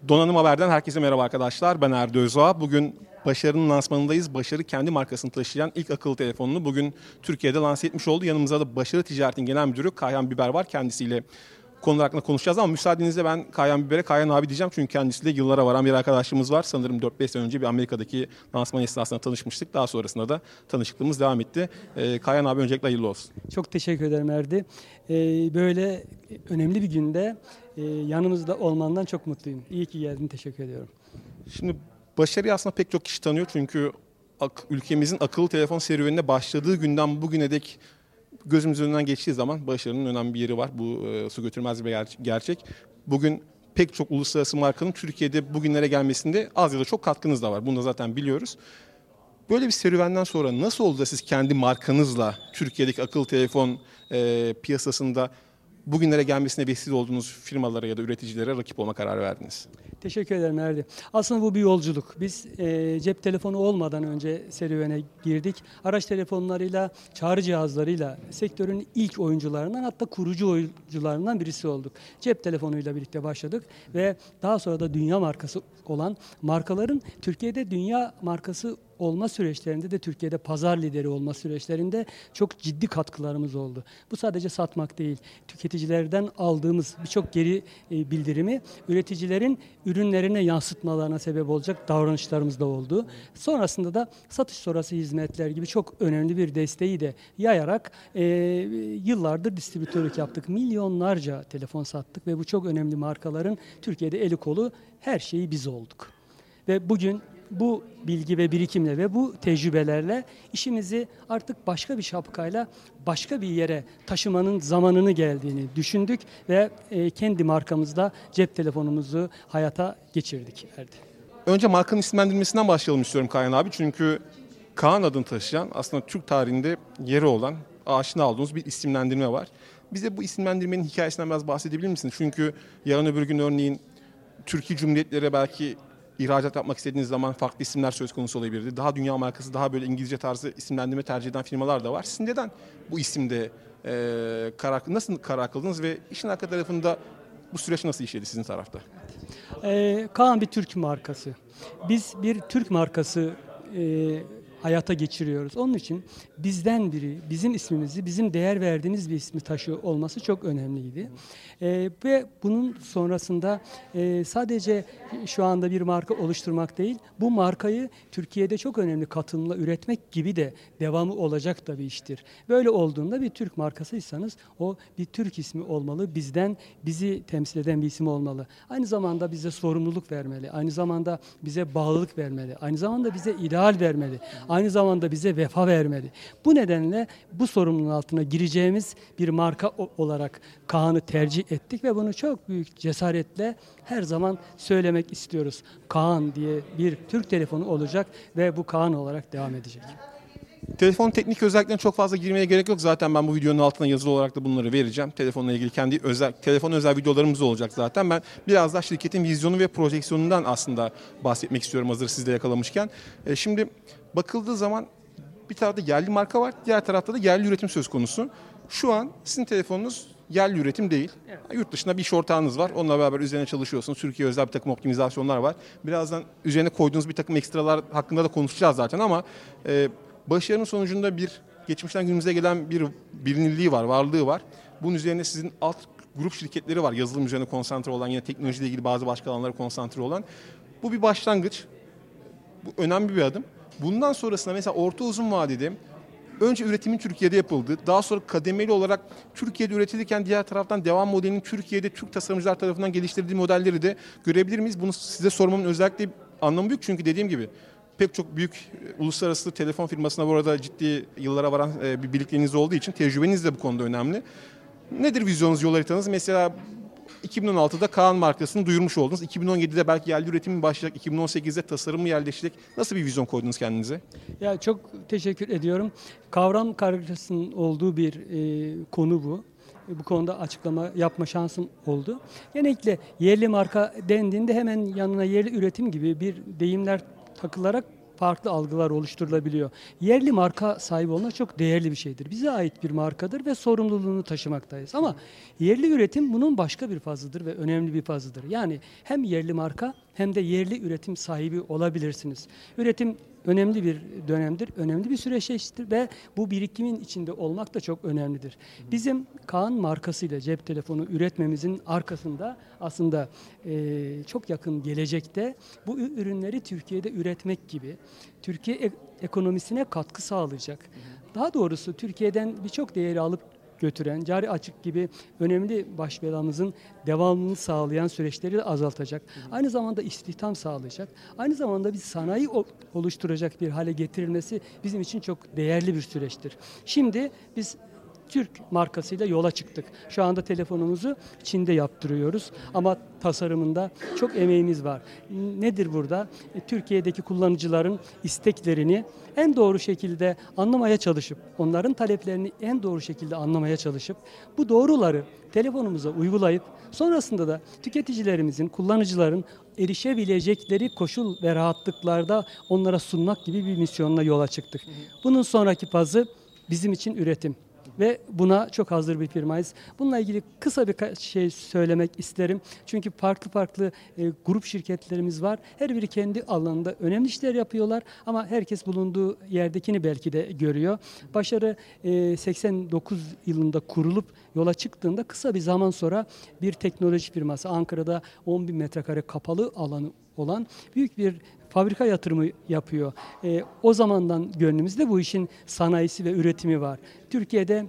Donanım Haber'den herkese merhaba arkadaşlar. Ben Erdi Özağ. Bugün Başarı'nın lansmanındayız. Başarı kendi markasını taşıyan ilk akıllı telefonunu bugün Türkiye'de lanse etmiş oldu. Yanımızda da Başarı Ticaret'in Genel Müdürü Kayhan Biber var. Kendisiyle konular hakkında konuşacağız ama müsaadenizle ben Kayhan Biber'e Kayhan abi diyeceğim. Çünkü kendisiyle yıllara varan bir arkadaşlığımız var. Sanırım 4-5 sene önce bir Amerika'daki lansman esnasında tanışmıştık. Daha sonrasında da tanışıklığımız devam etti. Kayhan abi öncelikle hayırlı olsun. Çok teşekkür ederim Erdi. Böyle önemli bir günde yanımızda olmandan çok mutluyum. İyi ki geldin, teşekkür ediyorum. Şimdi Başarı'yı aslında pek çok kişi tanıyor çünkü ülkemizin akıllı telefon serüvenine başladığı günden bugüne dek gözümüzün önünden geçtiği zaman Başarı'nın önemli bir yeri var. Bu su götürmez bir gerçek. Bugün pek çok uluslararası markanın Türkiye'de bugünlere gelmesinde az ya da çok katkınız da var. Bunu da zaten biliyoruz. Böyle bir serüvenden sonra nasıl oldu da siz kendi markanızla Türkiye'deki akıllı telefon piyasasında bugünlere gelmesine vesile olduğunuz firmalara ya da üreticilere rakip olma kararı verdiniz? Teşekkür ederim Erdi. Aslında bu bir yolculuk. Biz cep telefonu olmadan önce serüvene girdik. Araç telefonlarıyla, çağrı cihazlarıyla sektörün ilk oyuncularından, hatta kurucu oyuncularından birisi olduk. Cep telefonuyla birlikte başladık ve daha sonra da dünya markası olan markaların Türkiye'de dünya markası olma süreçlerinde de Türkiye'de pazar lideri olma süreçlerinde çok ciddi katkılarımız oldu. Bu sadece satmak değil, tüketicilerden aldığımız birçok geri bildirimi üreticilerin ürünlerine yansıtmalarına sebep olacak davranışlarımız da oldu. Sonrasında da satış sonrası hizmetler gibi çok önemli bir desteği de yayarak yıllardır distribütörlük yaptık. Milyonlarca telefon sattık ve bu çok önemli markaların Türkiye'de eli kolu her şeyi biz olduk. Ve bugün bu bilgi ve birikimle ve bu tecrübelerle işimizi artık başka bir şapkayla başka bir yere taşımanın zamanını geldiğini düşündük ve kendi markamızda cep telefonumuzu hayata geçirdik. Önce markanın isimlendirmesinden başlayalım istiyorum Kayhan abi. Çünkü Kaan adını taşıyan, aslında Türk tarihinde yeri olan, aşina olduğunuz bir isimlendirme var. Bize bu isimlendirmenin hikayesinden biraz bahsedebilir misiniz? Çünkü yarın öbür gün örneğin Türkiye Cumhuriyetlere belki ihracat yapmak istediğiniz zaman farklı isimler söz konusu olabilirdi. Daha dünya markası, daha böyle İngilizce tarzı isimlendirme tercih eden firmalar da var. Siz neden bu isimde nasıl karar kıldınız ve işin arka tarafında bu süreç nasıl işledi sizin tarafta? Kaan bir Türk markası. Biz bir Türk markası hayata geçiriyoruz. Onun için bizden biri, bizim ismimizi, bizim değer verdiğimiz bir ismi taşıyor olması çok önemliydi. Ve bunun sonrasında sadece şu anda bir marka oluşturmak değil, bu markayı Türkiye'de çok önemli katılımla üretmek gibi de devamı olacak da bir iştir. Böyle olduğunda bir Türk markasıysanız o bir Türk ismi olmalı, bizi temsil eden bir isim olmalı. Aynı zamanda bize sorumluluk vermeli, aynı zamanda bize bağlılık vermeli, aynı zamanda bize ideal vermeli, aynı zamanda bize vefa vermeli. Bu nedenle bu sorumluluğun altına gireceğimiz bir marka olarak Kaan'ı tercih ettik ve bunu çok büyük cesaretle her zaman söylemek istiyoruz. Kaan diye bir Türk telefonu olacak ve bu Kaan olarak devam edecek. Telefon teknik özelliklerine çok fazla girmeye gerek yok. Zaten ben bu videonun altına yazılı olarak da bunları vereceğim. Telefonla ilgili kendi telefon özel videolarımız da olacak zaten. Ben biraz daha şirketin vizyonu ve projeksiyonundan aslında bahsetmek istiyorum hazır siz de yakalamışken. Şimdi bakıldığı zaman bir tarafta yerli marka var, diğer tarafta da yerli üretim söz konusu. Şu an sizin telefonunuz yerli üretim değil. Evet. Yurt dışında bir iş ortağınız var. Onunla beraber üzerine çalışıyorsunuz. Türkiye özel bir takım optimizasyonlar var. Birazdan üzerine koyduğunuz bir takım ekstralar hakkında da konuşacağız zaten ama başarının sonucunda bir geçmişten günümüze gelen bir bilinirliği var, varlığı var. Bunun üzerine sizin alt grup şirketleri var. Yazılım üzerine konsantre olan, yine teknolojiyle ilgili bazı başka alanlara konsantre olan. Bu bir başlangıç. Bu önemli bir adım. Bundan sonrasında mesela orta uzun vadede önce üretimin Türkiye'de yapıldığı, daha sonra kademeli olarak Türkiye'de üretilirken diğer taraftan devam modelinin Türkiye'de Türk tasarımcılar tarafından geliştirildiği modelleri de görebilir miyiz? Bunu size sormamın özellikle anlamı büyük çünkü dediğim gibi pek çok büyük uluslararası telefon firmasına bu arada ciddi yıllara varan bir birlikteliğiniz olduğu için tecrübeniz de bu konuda önemli. Nedir vizyonunuz, yol haritanız? Mesela 2016'da Kaan markasını duyurmuş oldunuz. 2017'de belki yerli üretim mi başlayacak, 2018'de tasarım mı yerleşecek? Nasıl bir vizyon koydunuz kendinize? Ya çok teşekkür ediyorum. Kavram kargaşasının olduğu bir konu bu. Bu konuda açıklama yapma şansım oldu. Genellikle yerli marka dendiğinde hemen yanına yerli üretim gibi bir deyimler takılarak farklı algılar oluşturulabiliyor. Yerli marka sahibi olmak çok değerli bir şeydir. Bize ait bir markadır ve sorumluluğunu taşımaktayız. Ama yerli üretim bunun başka bir fazıdır ve önemli bir fazıdır. Yani hem yerli marka hem de yerli üretim sahibi olabilirsiniz. Üretim önemli bir dönemdir, önemli bir süreçtir ve bu birikimin içinde olmak da çok önemlidir. Bizim Kaan markasıyla cep telefonu üretmemizin arkasında aslında çok yakın gelecekte bu ürünleri Türkiye'de üretmek gibi Türkiye ekonomisine katkı sağlayacak. Daha doğrusu Türkiye'den birçok değeri alıp götüren, cari açık gibi önemli baş belamızın devamını sağlayan süreçleri de azaltacak. Aynı zamanda istihdam sağlayacak. Aynı zamanda bir sanayi oluşturacak bir hale getirilmesi bizim için çok değerli bir süreçtir. Şimdi biz Türk markasıyla yola çıktık. Şu anda telefonumuzu Çin'de yaptırıyoruz ama tasarımında çok emeğimiz var. Nedir burada? Türkiye'deki kullanıcıların isteklerini en doğru şekilde anlamaya çalışıp, onların taleplerini en doğru şekilde anlamaya çalışıp, bu doğruları telefonumuza uygulayıp, sonrasında da tüketicilerimizin, kullanıcıların erişebilecekleri koşul ve rahatlıklarda onlara sunmak gibi bir misyonla yola çıktık. Bunun sonraki fazı bizim için üretim. Ve buna çok hazır bir firmayız. Bununla ilgili kısa bir şey söylemek isterim. Çünkü farklı grup şirketlerimiz var. Her biri kendi alanında önemli işler yapıyorlar. Ama herkes bulunduğu yerdekini belki de görüyor. Başarı 89 yılında kurulup yola çıktığında kısa bir zaman sonra bir teknoloji firması Ankara'da 10.000 metrekare kapalı alanı olan büyük bir fabrika yatırımı yapıyor. O zamandan gönlümüzde bu işin sanayisi ve üretimi var. Türkiye'de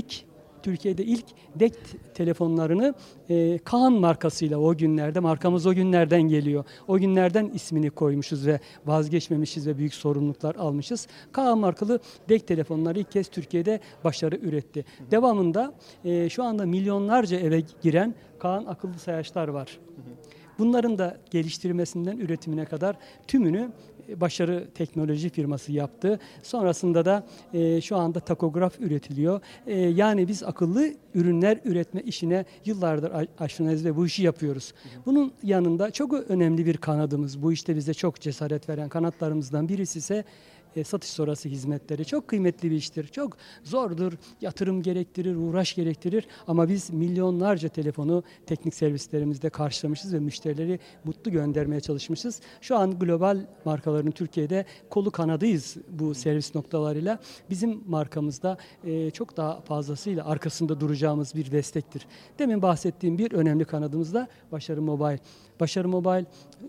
ilk DECT telefonlarını Kaan markasıyla o günlerde, markamız o günlerden geliyor. O günlerden ismini koymuşuz ve vazgeçmemişiz ve büyük sorumluluklar almışız. Kaan markalı DECT telefonları ilk kez Türkiye'de başarı üretti. Devamında şu anda milyonlarca eve giren Kaan akıllı sayaçlar var. Bunların da geliştirmesinden üretimine kadar tümünü Başarı Teknoloji firması yaptı. Sonrasında da şu anda takograf üretiliyor. Yani biz akıllı ürünler üretme işine yıllardır aşinayız ve bu işi yapıyoruz. Bunun yanında çok önemli bir kanadımız, bu işte bize çok cesaret veren kanatlarımızdan birisi ise satış sonrası hizmetleri. Çok kıymetli bir iştir. Çok zordur. Yatırım gerektirir, uğraş gerektirir. Ama biz milyonlarca telefonu teknik servislerimizde karşılamışız ve müşterileri mutlu göndermeye çalışmışız. Şu an global markaların Türkiye'de kolu kanadıyız bu servis noktalarıyla. Bizim markamızda çok daha fazlasıyla arkasında duracağımız bir destektir. Demin bahsettiğim bir önemli kanadımız da Başarı Mobile. Başarı Mobile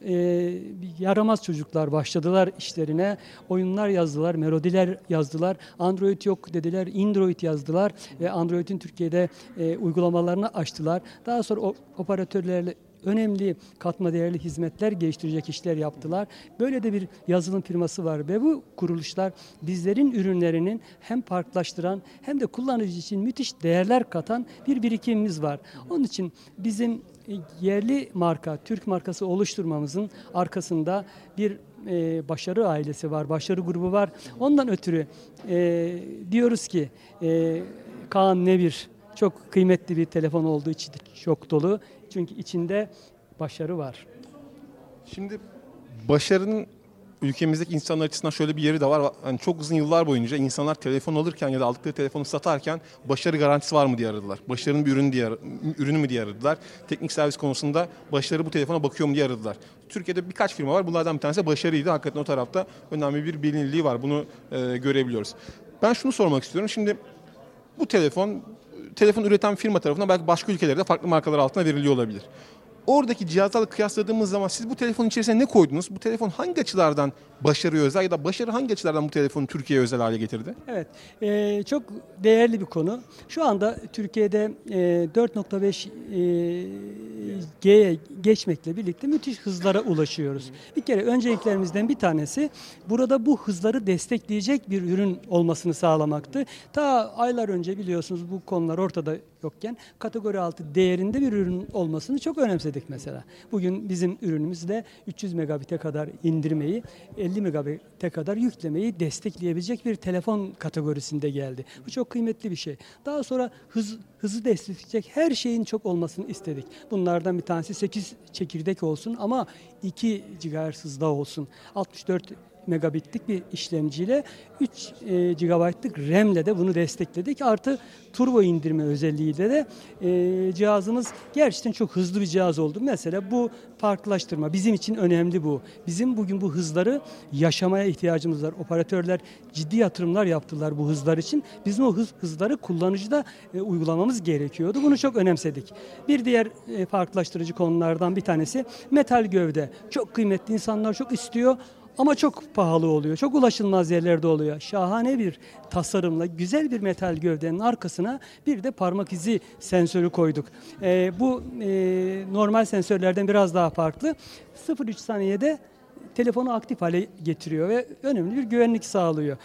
yaramaz çocuklar başladılar işlerine. Oyunlar yazdılar, melodiler yazdılar. Android yok dediler, Android yazdılar ve Android'in Türkiye'de uygulamalarını açtılar. Daha sonra operatörlerle önemli katma değerli hizmetler geliştirecek işler yaptılar. Böyle de bir yazılım firması var ve bu kuruluşlar bizlerin ürünlerinin hem farklılaştıran hem de kullanıcı için müthiş değerler katan bir birikimimiz var. Onun için bizim yerli marka, Türk markası oluşturmamızın arkasında bir başarı ailesi var, başarı grubu var. Ondan ötürü diyoruz ki Kaan Nevir çok kıymetli bir telefon olduğu için çok dolu. Çünkü içinde başarı var. Şimdi başarının ülkemizdeki insanlar açısından şöyle bir yeri de var. Yani çok uzun yıllar boyunca insanlar telefon alırken ya da aldıkları telefonu satarken başarı garantisi var mı diye aradılar. Başarının bir ürünü mü diye aradılar. Teknik servis konusunda başarı bu telefona bakıyor mu diye aradılar. Türkiye'de birkaç firma var. Bunlardan bir tanesi başarıydı. Hakikaten o tarafta önemli bir bilinirliği var. Bunu görebiliyoruz. Ben şunu sormak istiyorum. Şimdi bu telefon üreten firma tarafından belki başka ülkelerde farklı markalar altına veriliyor olabilir. Oradaki cihazlarla kıyasladığımız zaman siz bu telefonun içerisine ne koydunuz? Bu telefon hangi açılardan başarıya özel ya da başarı hangi açılardan bu telefonu Türkiye'ye özel hale getirdi? Evet, çok değerli bir konu. Şu anda Türkiye'de 4.5G'ye geçmekle birlikte müthiş hızlara ulaşıyoruz. Bir kere önceliklerimizden bir tanesi burada bu hızları destekleyecek bir ürün olmasını sağlamaktı. Ta aylar önce biliyorsunuz bu konular ortada yokken kategori 6 değerinde bir ürün olmasını çok önemsedik mesela. Bugün bizim ürünümüzle 300 megabit'e kadar indirmeyi, 50 megabit'e kadar yüklemeyi destekleyebilecek bir telefon kategorisinde geldi. Bu çok kıymetli bir şey. Daha sonra hızı destekleyecek her şeyin çok olmasını istedik. Bunlardan bir tanesi 8 çekirdek olsun ama 2 GHz hızda olsun. 64 megabitlik bir işlemciyle 3 GB'lık RAM'le de bunu destekledik. Artı turbo indirme özelliğiyle de cihazımız gerçekten çok hızlı bir cihaz oldu. Mesela bu farklılaştırma bizim için önemli bu. Bizim bugün bu hızları yaşamaya ihtiyacımız var. Operatörler ciddi yatırımlar yaptılar bu hızlar için. Bizim o hızları kullanıcıda uygulamamız gerekiyordu. Bunu çok önemsedik. Bir diğer farklılaştırıcı konulardan bir tanesi metal gövde. Çok kıymetli, insanlar çok istiyor. Ama çok pahalı oluyor. Çok ulaşılmaz yerlerde oluyor. Şahane bir tasarımla güzel bir metal gövdenin arkasına bir de parmak izi sensörü koyduk. Bu normal sensörlerden biraz daha farklı. 0,3 saniyede telefonu aktif hale getiriyor ve önemli bir güvenlik sağlıyor.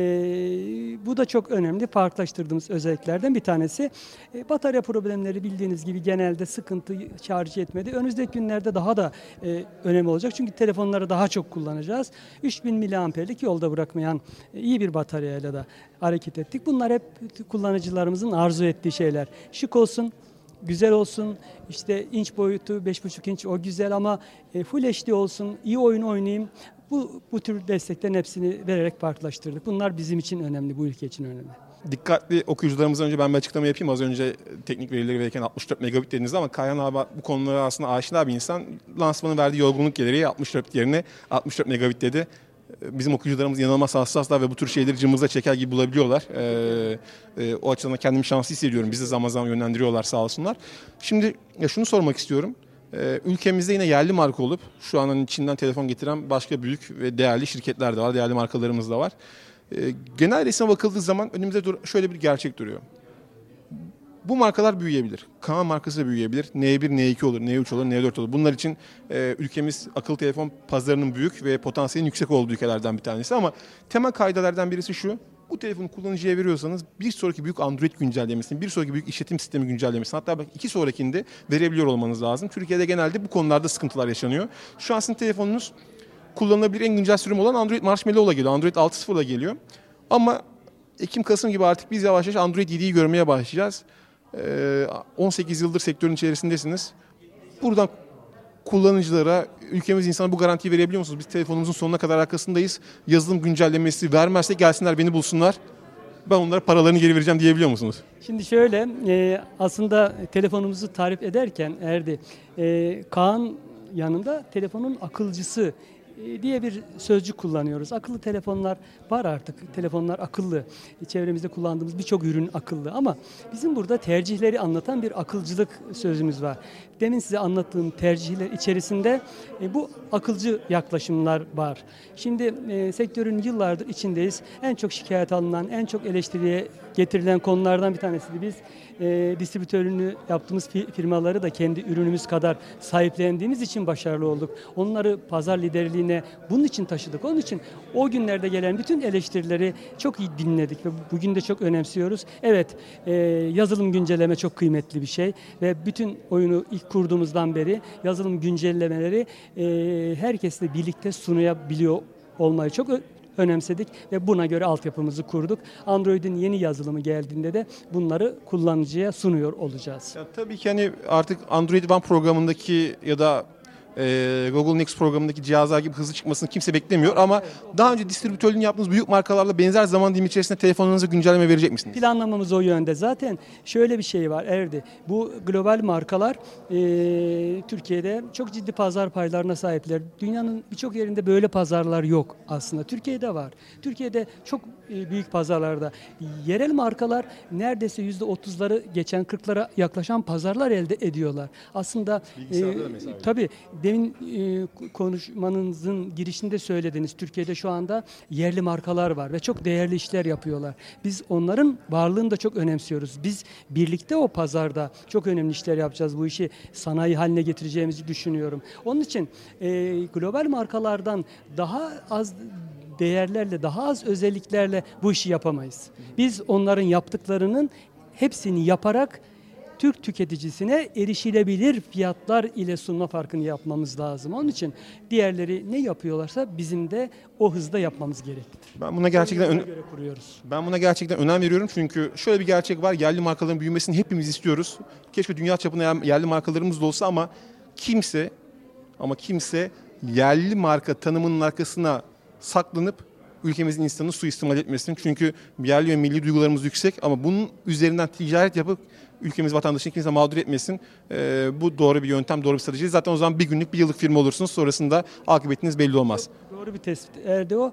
Bu da çok önemli farklılaştırdığımız özelliklerden bir tanesi. Batarya problemleri bildiğiniz gibi genelde sıkıntı, şarj etmedi. Önümüzdeki günlerde daha da önemli olacak. Çünkü telefonları daha çok kullanacağız. 3000 miliamperlik yolda bırakmayan iyi bir bataryayla da hareket ettik. Bunlar hep kullanıcılarımızın arzu ettiği şeyler. Şık olsun, güzel olsun, işte inç boyutu 5,5 inç o güzel ama Full HD olsun, iyi oyun oynayayım. Bu tür desteklerin hepsini vererek farklılaştırdık. Bunlar bizim için önemli, bu ülke için önemli. Dikkatli okuyucularımızdan önce ben bir açıklama yapayım. Az önce teknik verileri verirken 64 megabit dediniz ama Kayhan abi bu konulara aslında aşina bir insan. Lansmanın verdiği yorgunluk gereği 64 yerine 64 megabit dedi. Bizim okuyucularımız inanılmaz hassaslar ve bu tür şeyleri cımbızla çeker gibi bulabiliyorlar. O açıdan kendimi şanslı hissediyorum. Bizi zaman zaman yönlendiriyorlar sağ olsunlar. Şimdi şunu sormak istiyorum. Ülkemizde yine yerli marka olup şu an Çin'den telefon getiren başka büyük ve değerli şirketler de var. Değerli markalarımız da var. Genel resme bakıldığı zaman önümüzde şöyle bir gerçek duruyor. Bu markalar büyüyebilir. Kaan markası da büyüyebilir. N1, N2 olur, N3 olur, N4 olur. Bunlar için ülkemiz akıllı telefon pazarının büyük ve potansiyelin yüksek olduğu ülkelerden bir tanesi. Ama temel kaidelerden birisi şu. Bu telefonu kullanıcıya veriyorsanız bir sonraki büyük Android güncellemesini, bir sonraki büyük işletim sistemi güncellemesini, hatta belki 2 sonrakinde verebiliyor olmanız lazım. Türkiye'de genelde bu konularda sıkıntılar yaşanıyor. Şu an sizin telefonunuz kullanılabilir en güncel sürüm olan Android Marshmallow'la geliyor. Android 6.0'la geliyor. Ama Ekim-Kasım gibi artık biz yavaş yavaş Android 7'yi görmeye başlayacağız. 18 yıldır sektörün içerisindesiniz. Buradan kullanıcılara, ülkemiz insana bu garantiyi verebiliyor musunuz? Biz telefonumuzun sonuna kadar arkasındayız. Yazılım güncellemesi vermezse gelsinler beni bulsunlar. Ben onlara paralarını geri vereceğim diyebiliyor musunuz? Şimdi şöyle, aslında telefonumuzu tarif ederken Erdi, Kaan yanında telefonun akılcısı diye bir sözcük kullanıyoruz. Akıllı telefonlar var artık. Telefonlar akıllı. Çevremizde kullandığımız birçok ürün akıllı ama bizim burada tercihleri anlatan bir akılcılık sözümüz var. Demin size anlattığım tercihler içerisinde bu akılcı yaklaşımlar var. Şimdi sektörün yıllardır içindeyiz. En çok şikayet alınan, en çok eleştiriye getirilen konulardan bir tanesi de biz distribütörünü yaptığımız firmaları da kendi ürünümüz kadar sahiplendiğimiz için başarılı olduk. Onları pazar liderliğine bunun için taşıdık. Onun için o günlerde gelen bütün eleştirileri çok iyi dinledik ve bugün de çok önemsiyoruz. Evet, yazılım güncelleme çok kıymetli bir şey ve bütün oyunu ilk kurduğumuzdan beri yazılım güncellemeleri herkesle birlikte sunabiliyor olmayı çok önemsedik ve buna göre altyapımızı kurduk. Android'in yeni yazılımı geldiğinde de bunları kullanıcıya sunuyor olacağız. Ya, tabii ki hani artık Android One programındaki ya da Google Next programındaki cihazlar gibi hızlı çıkmasını kimse beklemiyor ama daha önce distribütörlüğünü yaptığınız büyük markalarla benzer zaman dilimi içerisinde telefonunuza güncelleme verecek misiniz? Planlamamız o yönde. Zaten şöyle bir şey var Erdi. Bu global markalar Türkiye'de çok ciddi pazar paylarına sahipler. Dünyanın birçok yerinde böyle pazarlar yok aslında. Türkiye'de var. Türkiye'de çok büyük pazarlarda. Yerel markalar neredeyse %30'ları geçen 40'lara yaklaşan pazarlar elde ediyorlar. Aslında tabii demin konuşmanızın girişinde söylediniz. Türkiye'de şu anda yerli markalar var ve çok değerli işler yapıyorlar. Biz onların varlığını da çok önemsiyoruz. Biz birlikte o pazarda çok önemli işler yapacağız. Bu işi sanayi haline getireceğimizi düşünüyorum. Onun için global markalardan daha az değerlerle, daha az özelliklerle bu işi yapamayız. Biz onların yaptıklarının hepsini yaparak Türk tüketicisine erişilebilir fiyatlar ile sunma farkını yapmamız lazım. Onun için diğerleri ne yapıyorlarsa bizim de o hızda yapmamız gereklidir. Ben buna gerçekten Ona göre kuruyoruz. Ben buna gerçekten önem veriyorum çünkü şöyle bir gerçek var. Yerli markaların büyümesini hepimiz istiyoruz. Keşke dünya çapında yerli markalarımız da olsa ama kimse yerli marka tanımının arkasına saklanıp ülkemizin insanını suistimal etmesin. Çünkü yerli ve milli duygularımız yüksek ama bunun üzerinden ticaret yapıp ülkemiz vatandaşını kimse mağdur etmesin. Bu doğru bir yöntem, doğru bir strateji. Zaten o zaman bir günlük, bir yıllık firma olursunuz. Sonrasında akıbetiniz belli olmaz. Doğru bir tespit. Eğer de o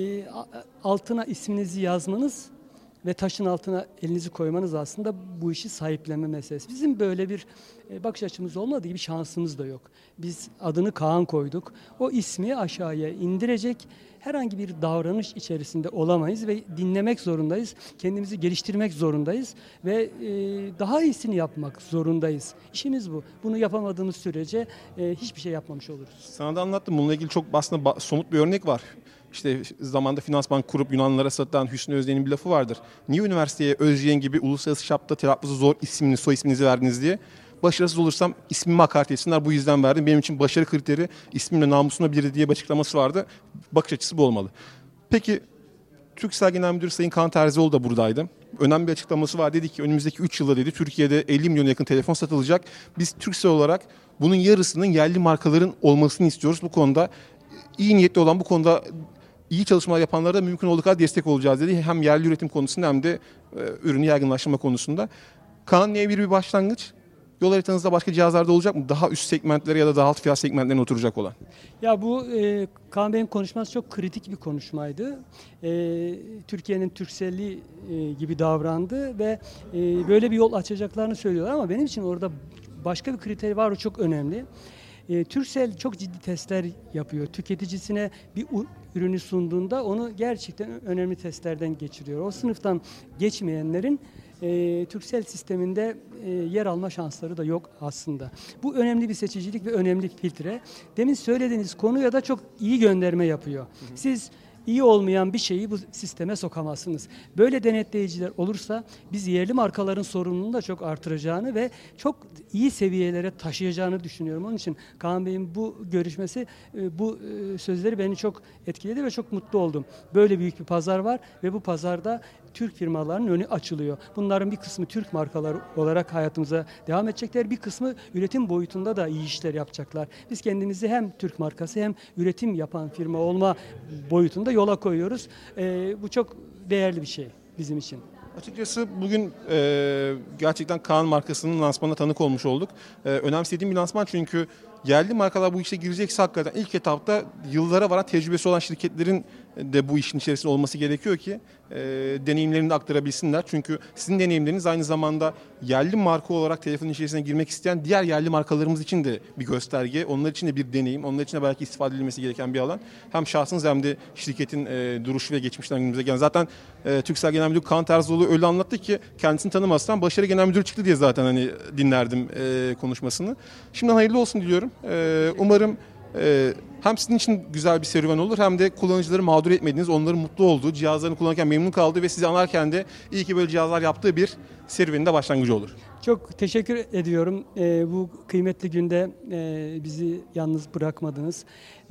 altına isminizi yazmanız ve taşın altına elinizi koymanız aslında bu işi sahiplenme meselesi. Bizim böyle bir bakış açımız olmadığı gibi şansımız da yok. Biz adını Kaan koyduk. O ismi aşağıya indirecek herhangi bir davranış içerisinde olamayız ve dinlemek zorundayız. Kendimizi geliştirmek zorundayız ve daha iyisini yapmak zorundayız. İşimiz bu. Bunu yapamadığımız sürece hiçbir şey yapmamış oluruz. Sana da anlattım. Bununla ilgili çok aslında somut bir örnek var. İşte zamanda Finansbank kurup Yunanlılara satılan Hüsnü Özyeğin'in bir lafı vardır. Niye üniversiteye Özyeğin gibi uluslararası çapta telaffuzu zor ismini, soy isminizi verdiniz diye. Başarısız olursam ismimi hakaret etsinler, bu yüzden verdim. Benim için başarı kriteri ismimle namusumla biri diye bir açıklaması vardı. Bakış açısı bu olmalı. Peki Turkcell Genel Müdürü Sayın Kaan Terzioğlu da buradaydı. Önemli bir açıklaması var. Dedi ki önümüzdeki 3 yılda dedi Türkiye'de 50 milyon yakın telefon satılacak. Biz Turkcell olarak bunun yarısının yerli markaların olmasını istiyoruz. Bu konuda iyi niyetli olan, bu konuda iyi çalışmalar yapanlara da mümkün olduğu kadar destek olacağız dedi. Hem yerli üretim konusunda hem de ürünü yaygınlaştırma konusunda. Kaan neye bir başlangıç? Yol haritanızda başka cihazlarda olacak mı? Daha üst segmentlere ya da daha alt fiyat segmentlerine oturacak olan. Ya bu Kaan Bey'in konuşması çok kritik bir konuşmaydı. Türkiye'nin Turkcell'i gibi davrandı ve böyle bir yol açacaklarını söylüyorlar ama benim için orada başka bir kriter var, o çok önemli. Turkcell çok ciddi testler yapıyor. Tüketicisine bir ürünü sunduğunda onu gerçekten önemli testlerden geçiriyor. O sınıftan geçmeyenlerin Turkcell sisteminde yer alma şansları da yok aslında. Bu önemli bir seçicilik ve önemli bir filtre. Demin söylediğiniz konuya da çok iyi gönderme yapıyor. Siz iyi olmayan bir şeyi bu sisteme sokamazsınız. Böyle denetleyiciler olursa biz yerli markaların sorumluluğunu da çok artıracağını ve çok iyi seviyelere taşıyacağını düşünüyorum. Onun için Kaan Bey'in bu görüşmesi, bu sözleri beni çok etkiledi ve çok mutlu oldum. Böyle büyük bir pazar var ve bu pazarda Türk firmalarının önü açılıyor. Bunların bir kısmı Türk markaları olarak hayatımıza devam edecekler. Bir kısmı üretim boyutunda da iyi işler yapacaklar. Biz kendimizi hem Türk markası hem üretim yapan firma olma boyutunda yola koyuyoruz. Bu çok değerli bir şey bizim için. Açıkçası bugün gerçekten Kaan markasının lansmanına tanık olmuş olduk. Önemsediğim bir lansman çünkü yerli markalar bu işe girecekse hakikaten ilk etapta yıllara varan tecrübesi olan şirketlerin de bu işin içerisinde olması gerekiyor ki deneyimlerini de aktarabilsinler. Çünkü sizin deneyimleriniz aynı zamanda yerli marka olarak telefonun içerisine girmek isteyen diğer yerli markalarımız için de bir gösterge. Onlar için de bir deneyim. Onlar için de belki istifade edilmesi gereken bir alan. Hem şahsınız hem de şirketin duruşu ve geçmişten günümüze gelen. Zaten Turkcell Genel Müdürü Kaan Terzioğlu öyle anlattı ki kendisini tanımazsan Başarı Genel Müdürü çıktı diye zaten hani dinlerdim konuşmasını. Şimdiden hayırlı olsun diliyorum. Umarım hem sizin için güzel bir serüven olur hem de kullanıcıları mağdur etmediğiniz, onların mutlu olduğu, cihazlarını kullanırken memnun kaldığı ve sizi anarken de iyi ki böyle cihazlar yaptığı bir serüvenin de başlangıcı olur. Çok teşekkür ediyorum. Bu kıymetli günde bizi yalnız bırakmadınız.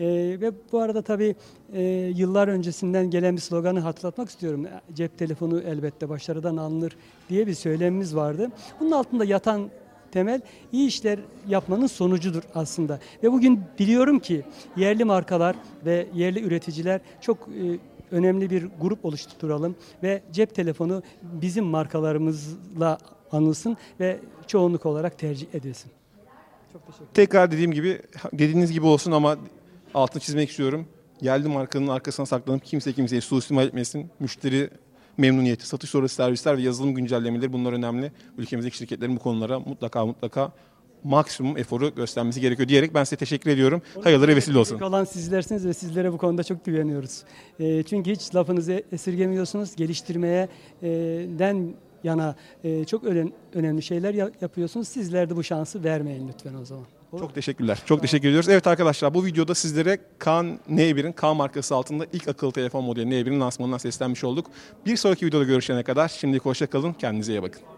Ve bu arada tabii yıllar öncesinden gelen bir sloganı hatırlatmak istiyorum. Cep telefonu elbette başarıdan alınır diye bir söylemimiz vardı. Bunun altında yatan temel iyi işler yapmanın sonucudur aslında. Ve bugün biliyorum ki yerli markalar ve yerli üreticiler çok önemli bir grup oluşturalım ve cep telefonu bizim markalarımızla anılsın ve çoğunluk olarak tercih edilsin. Çok teşekkür ederim. Tekrar dediğiniz gibi olsun ama altını çizmek istiyorum. Yerli markanın arkasına saklanıp kimseyi suistimal etmesin. Müşteri memnuniyeti, satış sonrası servisler ve yazılım güncellemeleri bunlar önemli. Ülkemizdeki şirketlerin bu konulara mutlaka maksimum eforu göstermesi gerekiyor diyerek ben size teşekkür ediyorum. Hayırlara vesile olsun. Olan sizlersiniz ve sizlere bu konuda çok güveniyoruz. Çünkü hiç lafınızı esirgemiyorsunuz. Geliştirmeden yana çok önemli şeyler yapıyorsunuz. Sizler de bu şansı vermeyin lütfen o zaman. Çok teşekkürler. Çok teşekkür ediyoruz. Evet arkadaşlar bu videoda sizlere Kaan N1'in Kaan markası altında ilk akıllı telefon modeli N1'in lansmanından seslenmiş olduk. Bir sonraki videoda görüşene kadar şimdilik hoşça kalın. Kendinize iyi bakın.